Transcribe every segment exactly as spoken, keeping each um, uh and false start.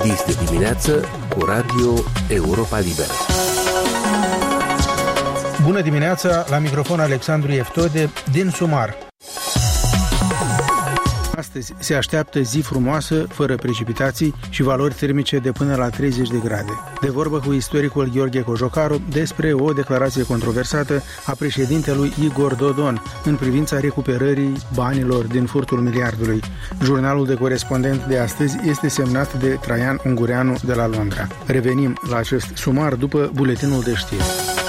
Dis de dimineață cu Radio Europa Liberă. Bună dimineața, la microfon Alexandru Eftode din Sumar. Astăzi se așteaptă zi frumoasă, fără precipitații și valori termice de până la treizeci de grade. De vorbă cu istoricul Gheorghe Cojocaru despre o declarație controversată a președintelui Igor Dodon în privința recuperării banilor din furtul miliardului. Jurnalul de corespondent de astăzi este semnat de Traian Ungureanu de la Londra. Revenim la acest sumar după buletinul de știri.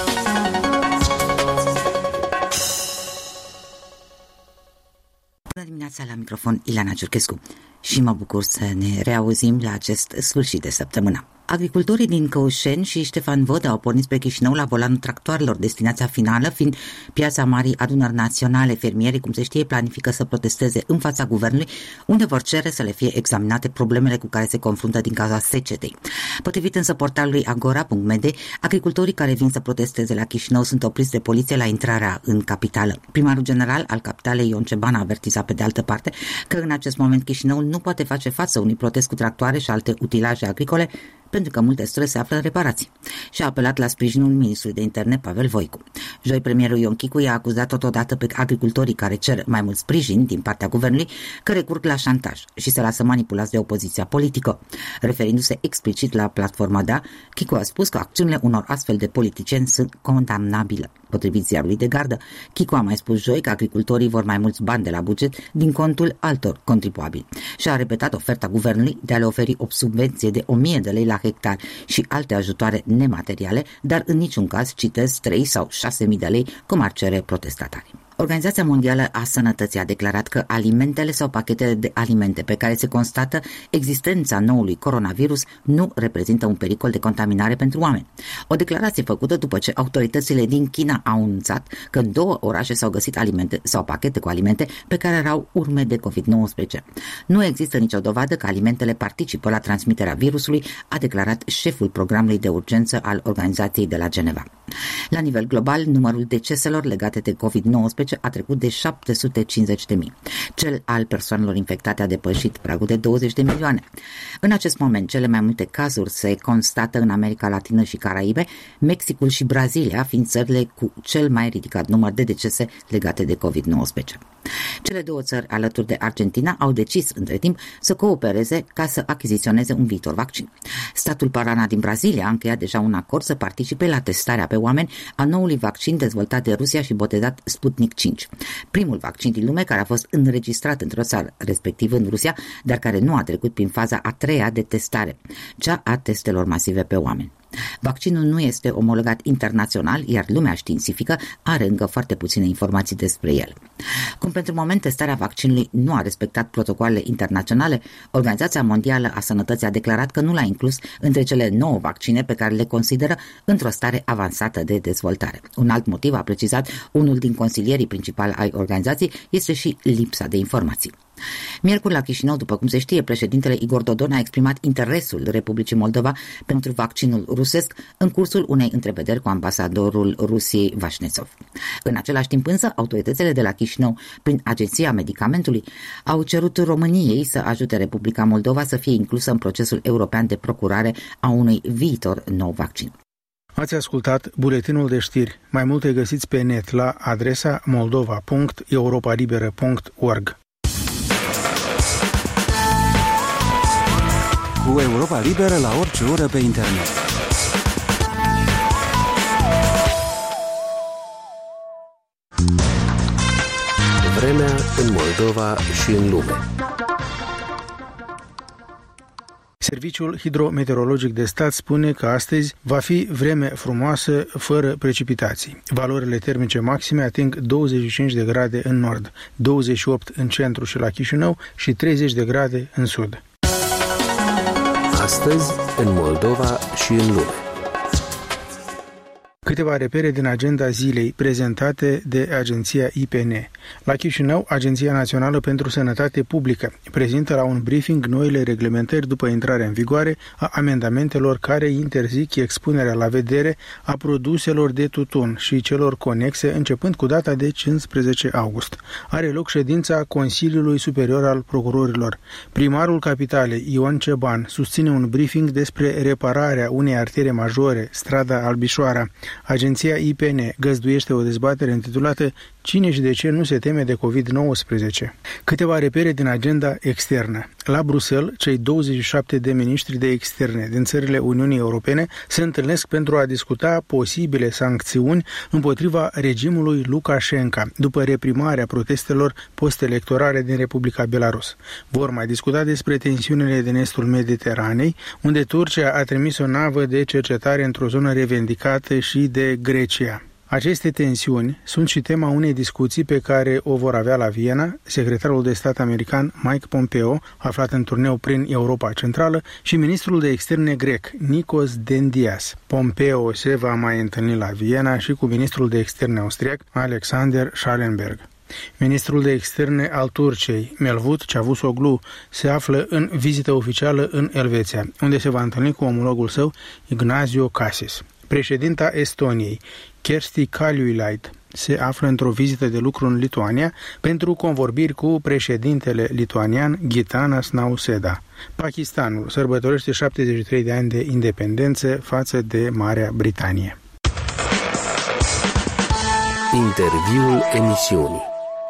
Bună dimineața, la microfon Ileana Ciurchescu și mă bucur să ne reauzim la acest sfârșit de săptămână. Agricultorii din Căușeni și Ștefan Vodă au pornit spre Chișinău la volanul tractoarelor, destinația finală fiind Piața Marii Adunări Naționale. Fermierii, cum se știe, planifică să protesteze în fața guvernului, unde vor cere să le fie examinate problemele cu care se confruntă din cauza secetei. Potrivit însă portalului agora punct m d, agricultorii care vin să protesteze la Chișinău sunt opriți de poliție la intrarea în capitală. Primarul general al capitalei, Ion Ceban, a avertizat pe de altă parte că în acest moment Chișinău nu poate face față unui protest cu tractoare și alte utilaje agricole, pentru că multe străzi se află în reparații, și a apelat la sprijinul ministrului de interne Pavel Voicu. Joi, premierul Ion Chicu i-a acuzat totodată pe agricultorii care cer mai mult sprijin din partea guvernului că recurg la șantaj și se lasă manipulați de opoziția politică. Referindu-se explicit la platforma D A, Chicu a spus că acțiunile unor astfel de politicieni sunt condamnabile. Potrivit ziarului de gardă, Chicu a mai spus joi că agricultorii vor mai mulți bani de la buget din contul altor contribuabili și a repetat oferta guvernului de a le oferi o subvenție de o mie de lei la hectar și alte ajutoare nemateriale, dar în niciun caz, citez, trei sau șase mii de lei, cum ar cere protestatarii. Organizația Mondială a Sănătății a declarat că alimentele sau pachetele de alimente pe care se constată existența noului coronavirus nu reprezintă un pericol de contaminare pentru oameni. O declarație făcută după ce autoritățile din China au anunțat că în două orașe s-au găsit alimente sau pachete cu alimente pe care erau urme de covid nouăsprezece. Nu există nicio dovadă că alimentele participă la transmiterea virusului, a declarat șeful programului de urgență al organizației de la Geneva. La nivel global, numărul deceselor legate de covid nouăsprezece a trecut de șapte sute cincizeci de mii. Cel al persoanelor infectate a depășit pragul de douăzeci de milioane. În acest moment, cele mai multe cazuri se constată în America Latină și Caraibe, Mexicul și Brazilia fiind țările cu cel mai ridicat număr de decese legate de covid nouăsprezece. Cele două țări, alături de Argentina, au decis între timp să coopereze ca să achiziționeze un viitor vaccin. Statul Paraná din Brazilia a încheiat deja un acord să participe la testarea pe oameni a noului vaccin dezvoltat de Rusia și botezat Sputnik cinci. Primul vaccin din lume care a fost înregistrat într-o țară, respectiv în Rusia, dar care nu a trecut prin faza a treia de testare, cea a testelor masive pe oameni. Vaccinul nu este omologat internațional, iar lumea științifică are încă foarte puține informații despre el. Cum pentru moment testarea vaccinului nu a respectat protocoalele internaționale, Organizația Mondială a Sănătății a declarat că nu l-a inclus între cele nouă vaccine pe care le consideră într-o stare avansată de dezvoltare. Un alt motiv, a precizat unul din consilierii principali ai organizației, este și lipsa de informații. Miercuri la Chișinău, după cum se știe, președintele Igor Dodon a exprimat interesul Republicii Moldova pentru vaccinul rusesc în cursul unei întrevederi cu ambasadorul Rusiei Vașnețov. În același timp însă, autoritățile de la Chișinău, prin Agenția Medicamentului, au cerut României să ajute Republica Moldova să fie inclusă în procesul european de procurare a unui viitor nou vaccin. Ați ascultat buletinul de știri. Mai multe găsiți pe net la adresa moldova punct europa liberă punct org. Cu Europa Liberă la orice oră pe internet. Vremea în Moldova și în lume. Serviciul Hidrometeorologic de Stat spune că astăzi va fi vreme frumoasă, fără precipitații. Valorile termice maxime ating douăzeci și cinci de grade în nord, douăzeci și opt în centru și la Chișinău și treizeci de grade în sud. Astăzi, în Moldova și în lume. Câteva repere din agenda zilei prezentate de agenția I P N. La Chișinău, Agenția Națională pentru Sănătate Publică prezintă la un briefing noile reglementări după intrarea în vigoare a amendamentelor care interzic expunerea la vedere a produselor de tutun și celor conexe începând cu data de cincisprezece august. Are loc ședința Consiliului Superior al Procurorilor. Primarul Capitalei, Ion Ceban, susține un briefing despre repararea unei artere majore, strada Albișoara. Agenția I P N găzduiește o dezbatere intitulată Cine și de ce nu se teme de covid nouăsprezece? Câteva repere din agenda externă. La Bruxelles, cei douăzeci și șapte de miniștri de externe din țările Uniunii Europene se întâlnesc pentru a discuta posibile sancțiuni împotriva regimului Lukashenko după reprimarea protestelor post-electorale din Republica Belarus. Vor mai discuta despre tensiunile din estul Mediteranei, unde Turcia a trimis o navă de cercetare într-o zonă revendicată și de Grecia. Aceste tensiuni sunt și tema unei discuții pe care o vor avea la Viena secretarul de stat american Mike Pompeo, aflat în turneu prin Europa Centrală, și ministrul de externe grec Nikos Dendias. Pompeo se va mai întâlni la Viena și cu ministrul de externe austriac Alexander Schallenberg. Ministrul de externe al Turciei, Mevlut Cavusoglu, se află în vizită oficială în Elveția, unde se va întâlni cu omologul său Ignazio Cassis. Președinta Estoniei, Kersti Kaljulaid, se află într-o vizită de lucru în Lituania pentru convorbiri cu președintele lituanian Gitanas Nauseda. Pakistanul sărbătorește șaptezeci și trei de ani de independență față de Marea Britanie. Interviul emisiunii.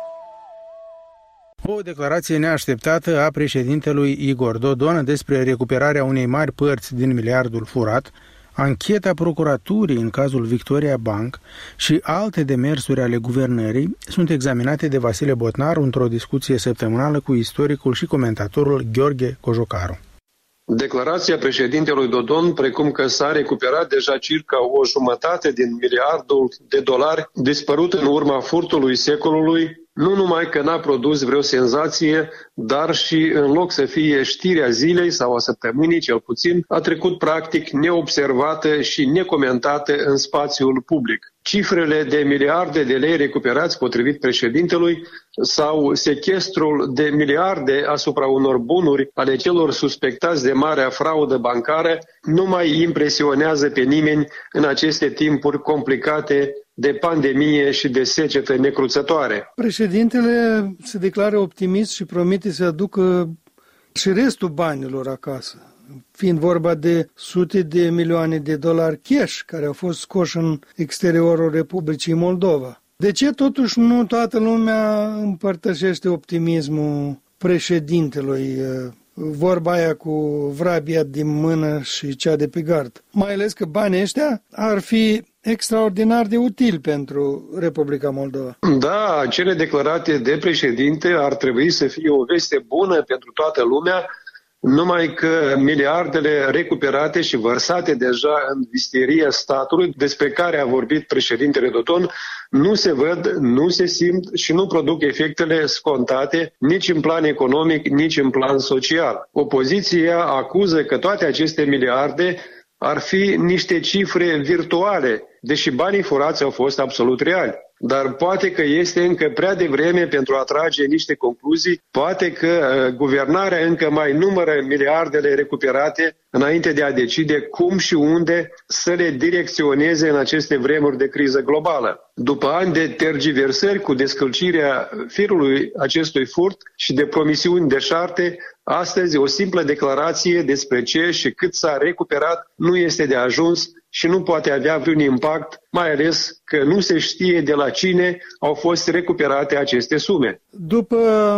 O declarație neașteptată a președintelui Igor Dodon despre recuperarea unei mari părți din miliardul furat, ancheta procuraturii în cazul Victoria Bank și alte demersuri ale guvernării sunt examinate de Vasile Botnar într-o discuție săptămânală cu istoricul și comentatorul Gheorghe Cojocaru. Declarația președintelui Dodon, precum că s-a recuperat deja circa o jumătate din miliardul de dolari dispărut în urma furtului secolului, nu numai că n-a produs vreo senzație, dar și în loc să fie știrea zilei sau a săptămânii cel puțin, a trecut practic neobservată și necomentată în spațiul public. Cifrele de miliarde de lei recuperați potrivit președintelui sau sechestrul de miliarde asupra unor bunuri ale celor suspectați de marea fraudă bancară nu mai impresionează pe nimeni în aceste timpuri complicate de pandemie și de secetă necruțătoare. Președintele se declară optimist și promite să aducă și restul banilor acasă, fiind vorba de sute de milioane de dolari cash care au fost scoși în exteriorul Republicii Moldova. De ce totuși nu toată lumea împărtășește optimismul președintelui? Vorba aia cu vrabia din mână și cea de pe gard. Mai ales că banii ăștia ar fi extraordinar de util pentru Republica Moldova. Da, cele declarate de președinte ar trebui să fie o veste bună pentru toată lumea, numai că miliardele recuperate și vărsate deja în visteria statului, despre care a vorbit președintele Dodon, nu se văd, nu se simt și nu produc efectele scontate nici în plan economic, nici în plan social. Opoziția acuză că toate aceste miliarde ar fi niște cifre virtuale, deși banii furați au fost absolut reali. Dar poate că este încă prea devreme pentru a trage niște concluzii, poate că uh, guvernarea încă mai numără miliardele recuperate înainte de a decide cum și unde să le direcționeze în aceste vremuri de criză globală. După ani de tergiversări cu descălcirea firului acestui furt și de promisiuni deșarte, astăzi o simplă declarație despre ce și cât s-a recuperat nu este de ajuns și nu poate avea vreun impact, mai ales că nu se știe de la cine au fost recuperate aceste sume. După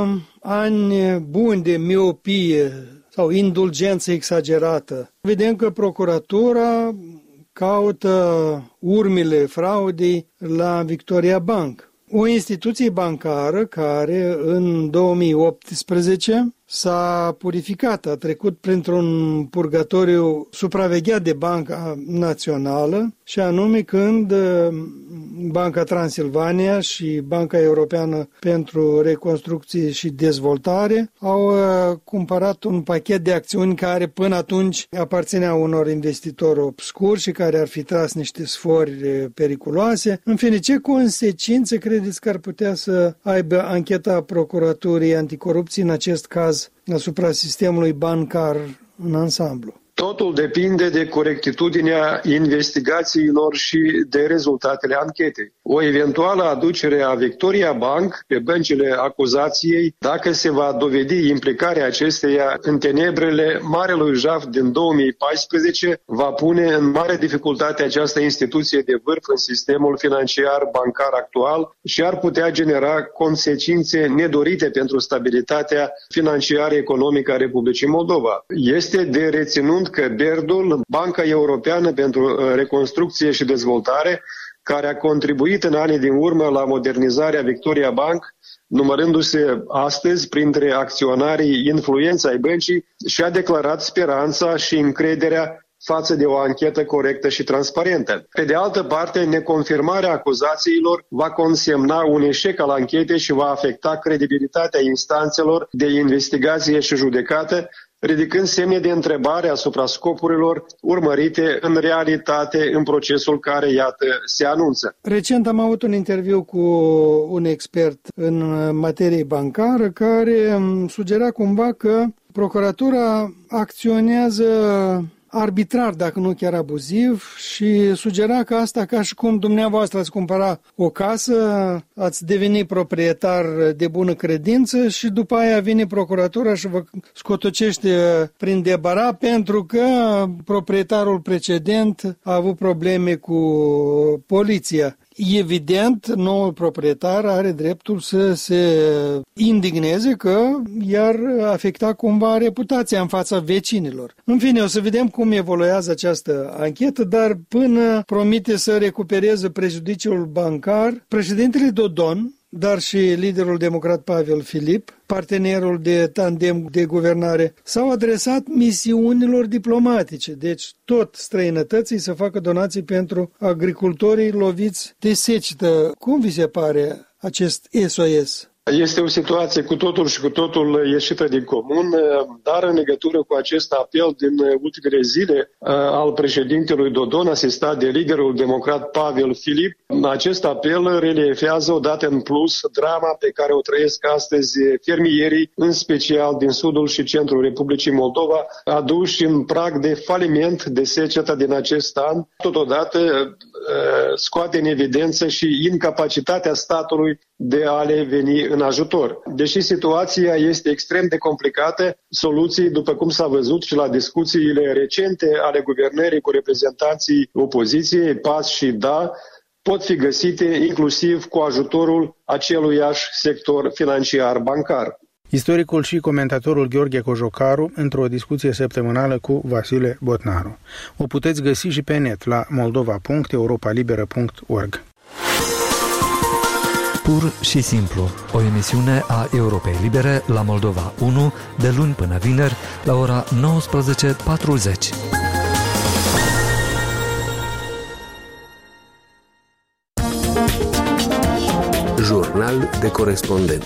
ani buni de miopie sau indulgență exagerată, vedem că procuratura caută urmele fraudei la Victoria Bank, o instituție bancară care în două mii optsprezece s-a purificat, a trecut printr-un purgatoriu supravegheat de Banca Națională și anume când Banca Transilvania și Banca Europeană pentru Reconstrucție și Dezvoltare au cumpărat un pachet de acțiuni care până atunci aparțineau unor investitori obscuri și care ar fi tras niște sfori periculoase. În fine, ce consecințe credeți că ar putea să aibă ancheta Procuraturii Anticorupție în acest caz asupra sistemului bancar în ansamblu? Totul depinde de corectitudinea investigațiilor și de rezultatele anchetei. O eventuală aducere a Victoria Bank pe băncile acuzației, dacă se va dovedi implicarea acesteia în tenebrele marelui jaf din două mii paisprezece, va pune în mare dificultate această instituție de vârf în sistemul financiar bancar actual și ar putea genera consecințe nedorite pentru stabilitatea financiară economică a Republicii Moldova. Este de reținut că B E R D-ul, Banca Europeană pentru Reconstrucție și Dezvoltare, care a contribuit în anii din urmă la modernizarea Victoria Bank, numărându-se astăzi printre acționarii influența ai băncii, și-a declarat speranța și încrederea față de o anchetă corectă și transparentă. Pe de altă parte, neconfirmarea acuzațiilor va consemna un eșec al anchetei și va afecta credibilitatea instanțelor de investigație și judecată, ridicând semne de întrebare asupra scopurilor urmărite în realitate în procesul care, iată, se anunță. Recent am avut un interviu cu un expert în materie bancară care sugera cumva că procuratura acționează arbitrar, dacă nu chiar abuziv, și sugera că asta ca și cum dumneavoastră ați cumpăra o casă, ați deveni proprietar de bună credință și după aia vine procuratura și vă scotocește prin debara pentru că proprietarul precedent a avut probleme cu poliția. Evident, noul proprietar are dreptul să se indigneze că i-ar afecta cumva reputația în fața vecinilor. În fine, o să vedem cum evoluează această anchetă, dar până promite să recupereze prejudiciul bancar, președintele Dodon, dar și liderul democrat Pavel Filip, partenerul de tandem de guvernare, s-au adresat misiunilor diplomatice, deci tot străinătății, să facă donații pentru agricultorii loviți de secetă. Cum vi se pare acest S O S? Este o situație cu totul și cu totul ieșită din comun, dar în legătură cu acest apel din ultimele zile al președintelui Dodon, asistat de liderul democrat Pavel Filip, acest apel reliefează odată în plus drama pe care o trăiesc astăzi fermierii, în special din sudul și centrul Republicii Moldova, aduși în prag de faliment de seceta din acest an. Totodată scoate în evidență și incapacitatea statului de a le veni în ajutor. Deși situația este extrem de complicată, soluții, după cum s-a văzut și la discuțiile recente ale guvernării cu reprezentanții opoziției, P A S și D A, pot fi găsite inclusiv cu ajutorul aceluiași sector financiar bancar. Istoricul și comentatorul Gheorghe Cojocaru într-o discuție săptămânală cu Vasile Botnaru. O puteți găsi și pe net la moldova punct europa liberă punct org. Pur și simplu, o emisiune a Europei Libere la Moldova unu, de luni până vineri, la ora nouăsprezece patruzeci. Jurnal de corespondent.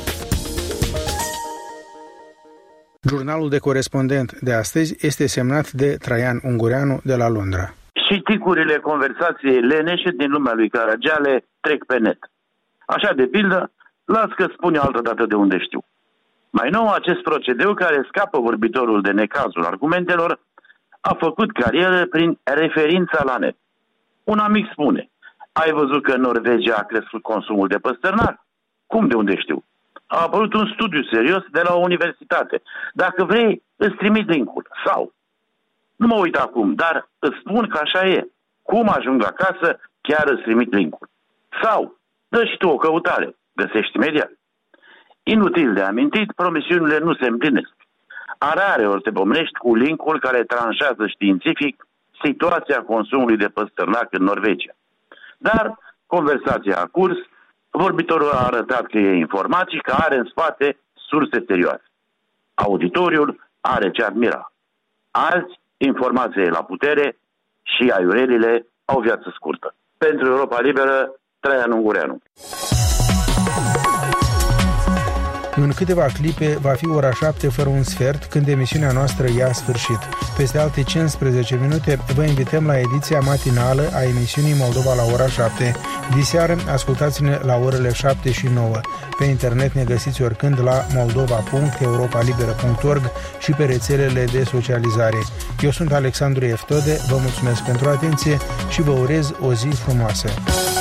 Jurnalul de corespondent de astăzi este semnat de Traian Ungureanu de la Londra. Și ticurile conversației leneșe din lumea lui Caragiale trec pe net. Așa, de pildă, las că spun eu altă dată de unde știu. Mai nou, acest procedeu care scapă vorbitorul de necazul argumentelor a făcut carieră prin referința la net. Un amic spune: ai văzut că în Norvegia a crescut consumul de păstărnar? Cum, de unde știu? A apărut un studiu serios de la o universitate. Dacă vrei, îți trimit link-ul. Sau, nu mă uit acum, dar îți spun că așa e. Cum ajung acasă, chiar îți trimit link-ul. Sau, dă și tu o căutare. Găsești imediat. Inutil de amintit, promisiunile nu se împlinesc. A rare ori te pomenești cu link-ul care tranșează științific situația consumului de păstărnac în Norvegia. Dar conversația a curs, vorbitorul a arătat că e informat și că are în spate surse serioase. Auditoriul are ce admira. Alți, informația e la putere și aiurelile au viață scurtă. Pentru Europa Liberă, Traian Ungureanu. În câteva clipe va fi ora șapte fără un sfert, când emisiunea noastră ia sfârșit. Peste alte cincisprezece minute vă invităm la ediția matinală a emisiunii Moldova la ora șapte. Diseară ascultați-ne la orele șapte și nouă. Pe internet ne găsiți oricând la moldova punct europa liberă punct org și pe rețelele de socializare. Eu sunt Alexandru Eftode, vă mulțumesc pentru atenție și vă urez o zi frumoasă.